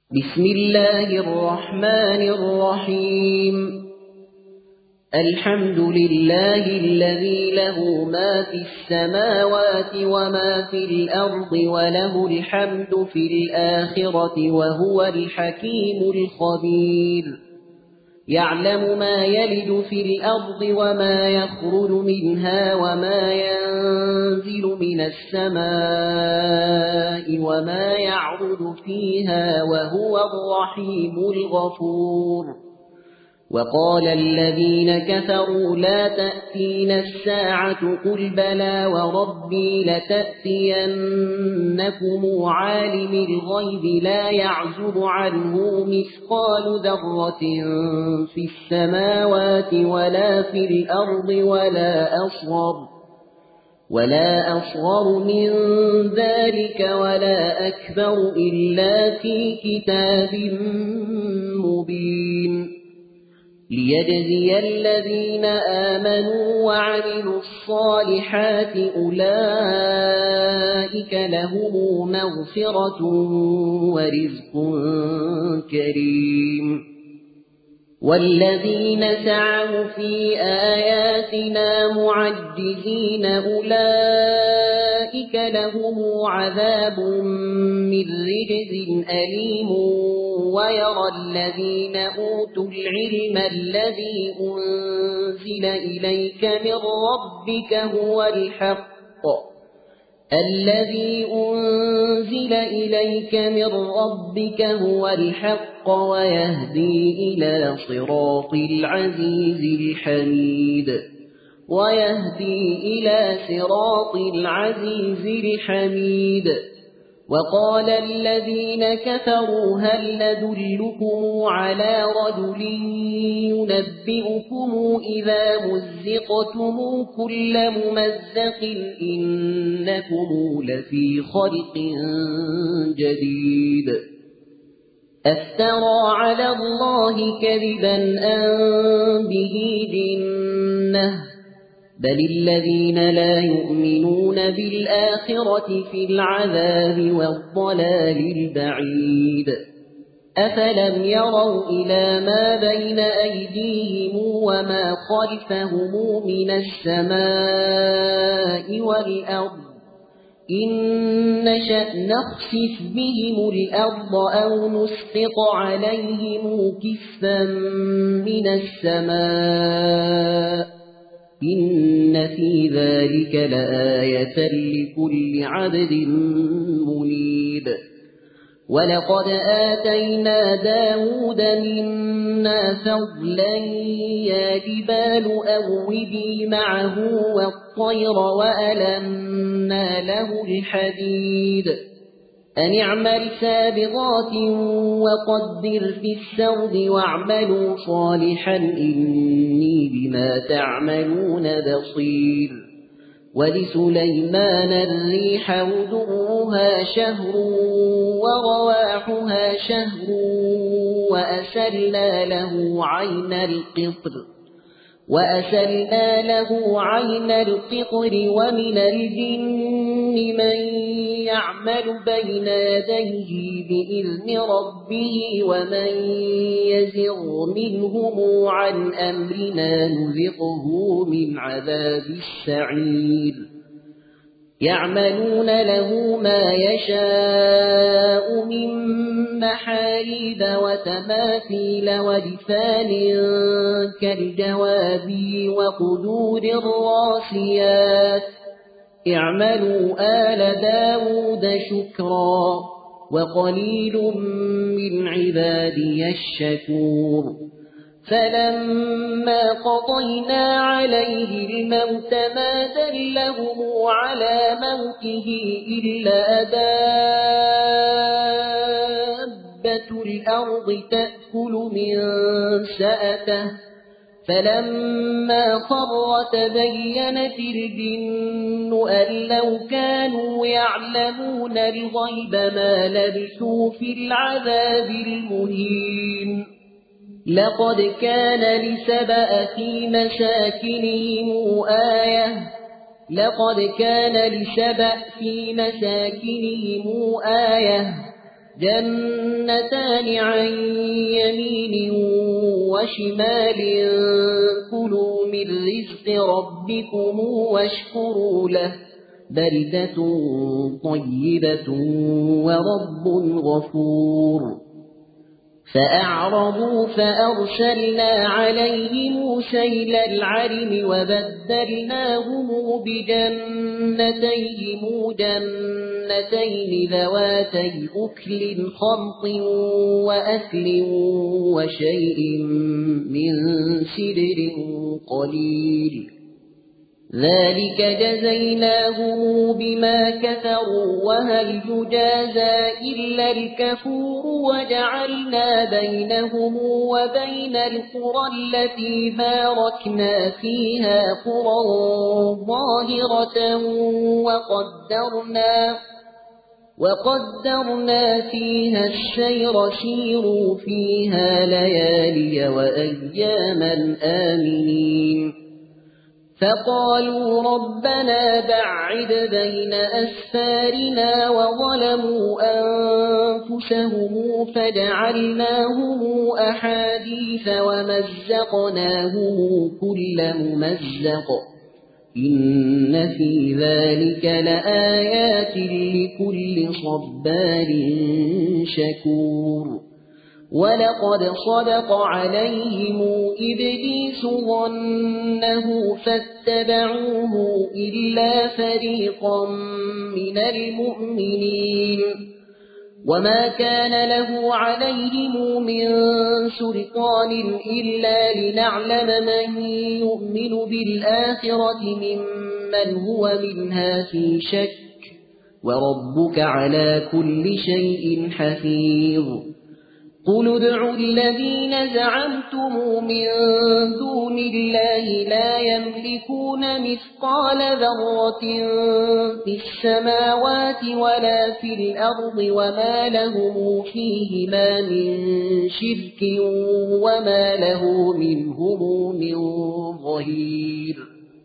بسم الله الرحمن الرحيم. الحمد لله الذي له ما في السماوات وما في الأرض وله الحمد في الآخرة وهو الحكيم الخبير. يعلم ما يلج في الأرض وما يخرج منها وما ينزل من السماء وما يعرج فيها وهو الرحيم الغفور. وقال الذين كفروا لا تأتينا الساعة قل بلى وربي لتأتينكم عالم الغيب لا يعزب عنه مثقال ذرة في السماوات ولا في الأرض ولا أصغر من ذلك ولا أكبر إلا في كتاب مبين. ليجزي الذين آمنوا وعملوا الصالحات أولئك لهم مغفرة ورزق كريم. والذين سعوا في آياتنا معجزين أولئك لهم عذاب من رجز أليم. ويرى الذين أوتوا العلم الذي أنزل إليك من ربك هو الحق ويهدي إلى صراط العزيز الحميد. وقال الذين كفروا هل ندلكم على رجل ينبئكم إذا مزقتم كل ممزق إنكم لفي خلق جديد. أفترى على الله كذبا أم به جنة بل الذين لا يؤمنون بالآخرة في العذاب والضلال البعيد. أفلم يروا إلى ما بين أيديهم وما خلفهم من السماء والأرض إن نشأ نخسف بهم الأرض أو نسقط عليهم كسفا من السماء إن في ذلك لآية لكل عبد منيب. ولقد آتينا داود منا فضلا يا جبال أوبي معه والطير وألنا له الحديد أن اعمل سابغات وقدر في السرد واعملوا صالحا إني بما تعملون بصير. ولسليمان الريح غدوها شهر ورواحها شهر وأسلنا له عين القطر ومن الجن من يعمل بين يديه بإذن ربه ومن يزغ منهم عن أمرنا نذقه من عذاب السعير. يعملون له ما يشاء من محاريب وتماثيل ولسان كالجواب وقدور الراسيات. اعملوا آل داود شكرا وقليل من عبادي الشكور. فلما قضينا عليه الموت ما دلهم على موته إلا دابة الأرض تأكل من سأته فلما خر تبينت الجن أن لو كانوا يعلمون الغيب ما لبثوا في العذاب المهين. لقد كان لسبأ في مساكنهم آية جنتان عن يمين وشمال كلوا من رزق ربكم واشكروا له بلدة طيبة ورب غفور فأعرضوا فأرسلنا عليهم سيل العرم وبدلناهم بجنتيهم جنتين ذواتي أكل خمط وأثل وشيء من سدر قليل ذلك جزيناهم بما كفروا وهل يجازى إلا الكفور وجعلنا بينهم وبين القرى التي باركنا فيها قرى ظاهرة وقدرنا فيها السير سيروا فيها ليالي وأياما آمنين فقالوا ربنا بعد بين أسفارنا وظلموا أنفسهم فجعلناهم أحاديث ومزقناهم كل ممزق إن في ذلك لآيات لكل صبار شكور ولقد صدق عليهم إبليس ظنه فاتبعوه إلا فريقا من المؤمنين وما كان له عليهم من سلطان إلا لنعلم من يؤمن بالآخرة ممن هو منها في شك وربك على كل شيء حفيظ قل ادعوا الذين زعمتم من دون الله لا يملكون مثقال ذرة في السماوات ولا في الأرض وما له فيهما من شرك وما له منهم من ظهير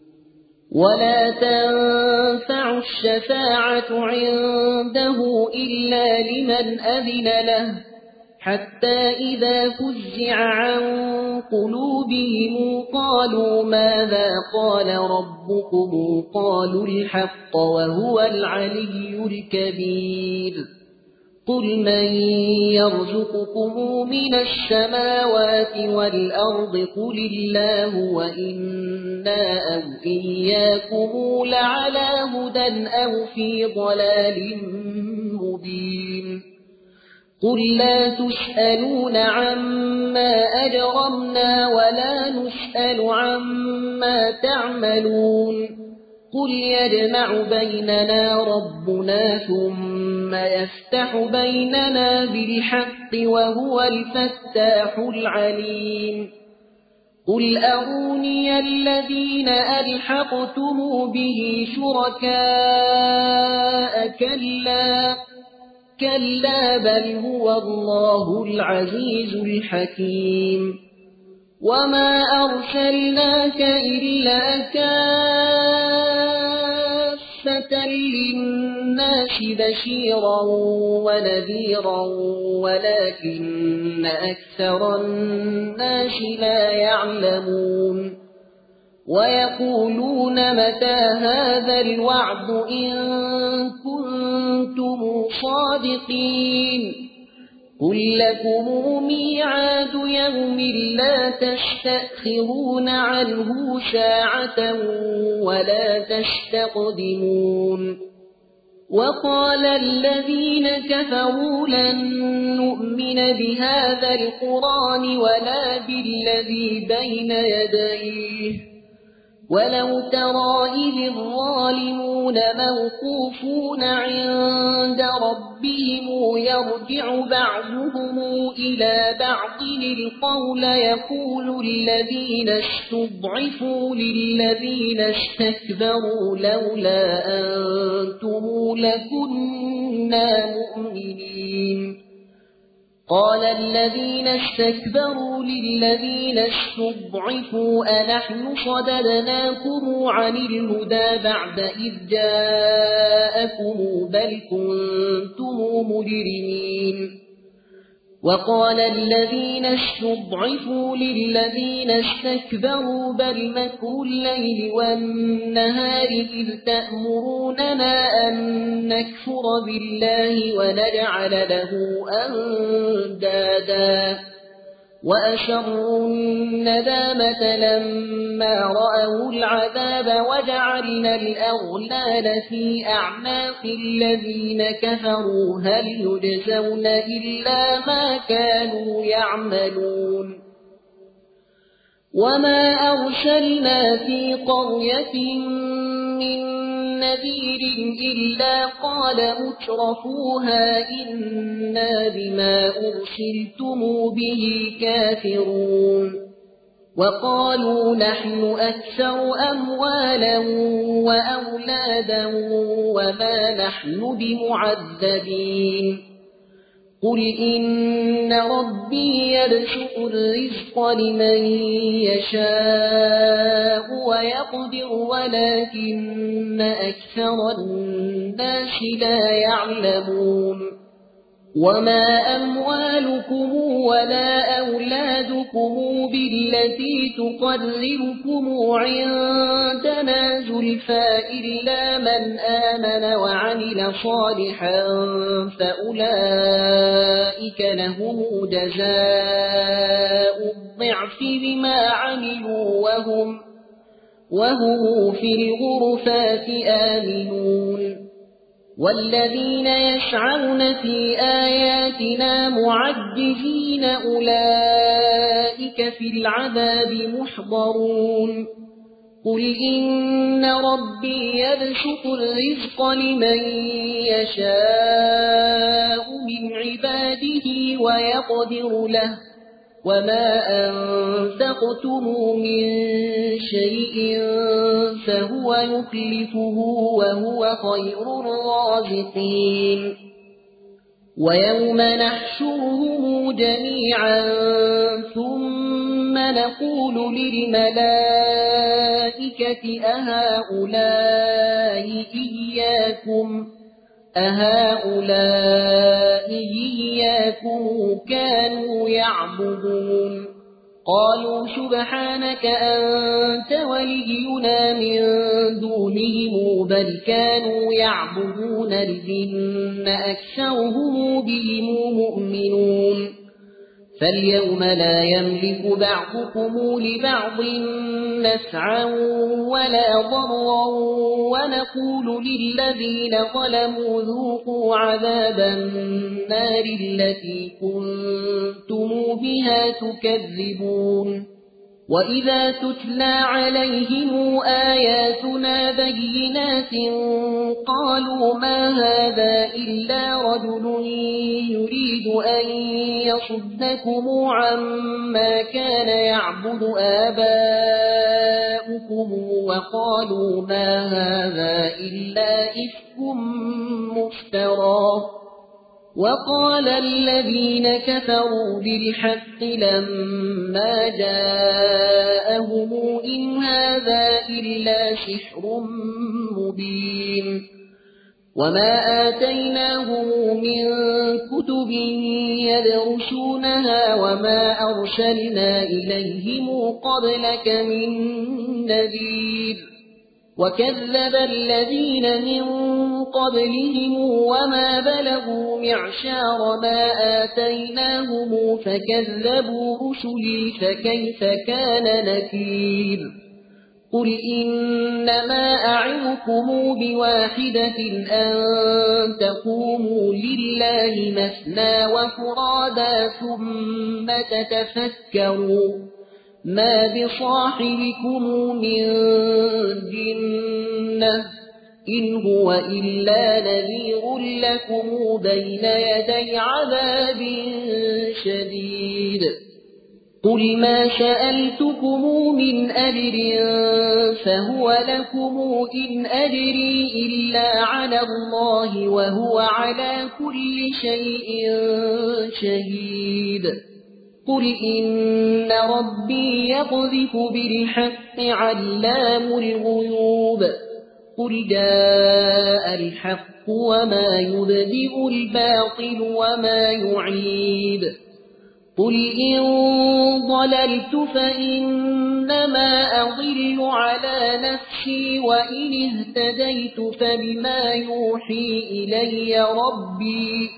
ولا تنفع الشفاعة عنده إلا لمن أذن له حتى إذا فزع عن قلوبهم قالوا ماذا قال ربكم قالوا الحق وهو العلي الكبير قل من يرزقكم من السماوات والأرض قل الله وإنا أو إياكم لعلى هدى أو في ضلال مبين قل لا تسألون عما أجرمنا ولا نسأل عما تعملون قل يجمع بيننا ربنا ثم يفتح بيننا بالحق وهو الفتاح العليم قل أروني الذين ألحقتم به شركاء كلا بل هو الله العزيز الحكيم وما أرسلناك إلا كافة للناس بشيرا ونذيرا ولكن أكثر الناس لا يعلمون ويقولون متى هذا الوعد إن كنتم صادقين قل لكم ميعاد يوم لا تستأخرون عنه ساعة ولا تستقدمون وقال الذين كفروا لن نؤمن بهذا القرآن ولا بالذي بين يديه ولو ترى إذ الظالمون موقوفون عند ربهم يرجع بعضهم إلى بعض القول يقول الذين استضعفوا للذين استكبروا لولا أنتم لكنا مؤمنين قال الذين استكبروا للذين استضعفوا أنحن صددناكم عن الهدى بعد إذ جاءكم بل كنتم مجرمين وقال الذين استضعفوا للذين استكبروا بل مكر الليل والنهار إذ تأمروننا أن نكفر بالله ونجعل له أندادا وأسروا الندامة لما رأوا العذاب وجعلنا الأغلال في أعناق الذين كفروا هل يجزون إلا ما كانوا يعملون وما أرسلنا في قرية من نذير إلا قال مترفوها إنا بما أرسلتم به كافرون وقالوا نحن أكثر أموالا وأولادا وما نحن بمعذبين قل إن ربي يبسط الرزق لمن يشاء ويقدر ولكن أكثر الناس لا يعلمون وما أموالكم ولا أولادكم بالتي تقربكم عندنا زلفى إلا من آمن وعمل صالحا فأولئك لهم جزاء الضعف بما عملوا وهم في الغرفات آمنون والذين يسعون في آياتنا معجزين أولئك في العذاب محضرون قل إن ربي يبسط الرزق لمن يشاء من عباده ويقدر له وما أنفقتم من شيء فهو يخلفه وهو خير الرازقين ويوم نحشرهم جميعا ثم نقول للملائكة أهؤلاء إياكم كانوا يعبدون قالوا سبحانك أنت ولينا من دونهم بل كانوا يعبدون الجن أكثرهم بهم مؤمنون فاليوم لا يملك بعضكم لبعض نفعا ولا ضرا ونقول للذين ظلموا ذوقوا عذاب النار التي كنتم بها تكذبون وإذا تتلى عليهم آياتنا بينات قالوا ما هذا إلا رجل يريد أن يصدكم عما كان يعبد آباؤكم وقالوا ما هذا إلا إفك مفترى وقال الذين كفروا بالحق لما جاءهم إن هذا إلا سحر مبين وما آتيناهم من كتب يدرسونها وما أرسلنا إليهم قبلك من نذير وكذب الذين من قبلهم وما بلغوا معشار ما آتيناهم فكذبوا رسلي فكيف كان نكير قل إنما أعظكم بواحدة أن تقوموا لله مثنى وفرادا ثم تتفكروا ما بصاحبكم من جنة إن هو إلا نذير لكم بين يدي عذاب شديد قل ما سألتكم من أجر فهو لكم إن أجري إلا على الله وهو على كل شيء شهيد قل إن ربي يقذف بالحق علام الغيوب قل جاء الحق وما يبدئ الباطل وما يعيد قل إن ضللت فإنما أضل على نفسي وإن اهتديت فبما يوحي إلي ربي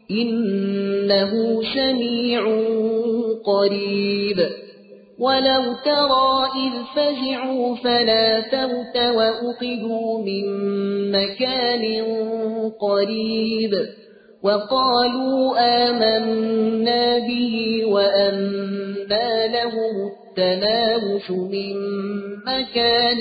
إنه سميع قريب ولو ترى إذ فزعوا فلا فوت وأخذوا من مكان قريب وقالوا آمنا به وأنى لهم التناوش من مكان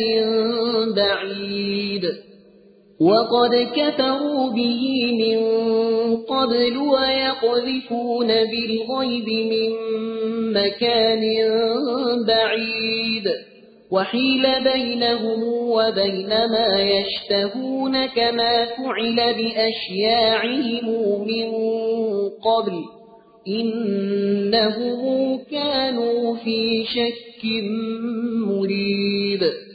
بعيد وقد كفروا به من قبل ويقذفون بالغيب من مكان بعيد وحيل بينهم وبين ما يشتهون كما فعل بأشياعهم من قبل إنهم كانوا في شك مريب